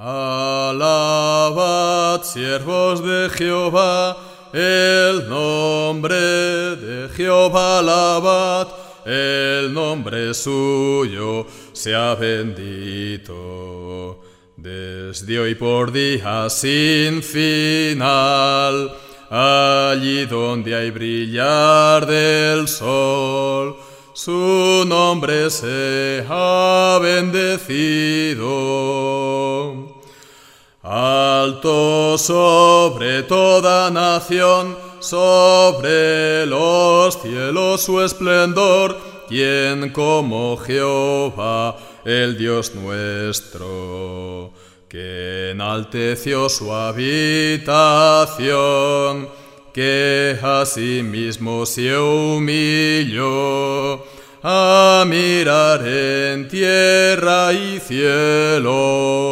Alabad, siervos de Jehová, el nombre de Jehová alabad, el nombre suyo sea bendito. Desde hoy por día sin final, allí donde hay brillar del sol, su nombre sea bendecido. Alto sobre toda nación, sobre los cielos su esplendor, quien como Jehová, el Dios nuestro, que enalteció su habitación, que asimismo se humilló a mirar en tierra y cielo.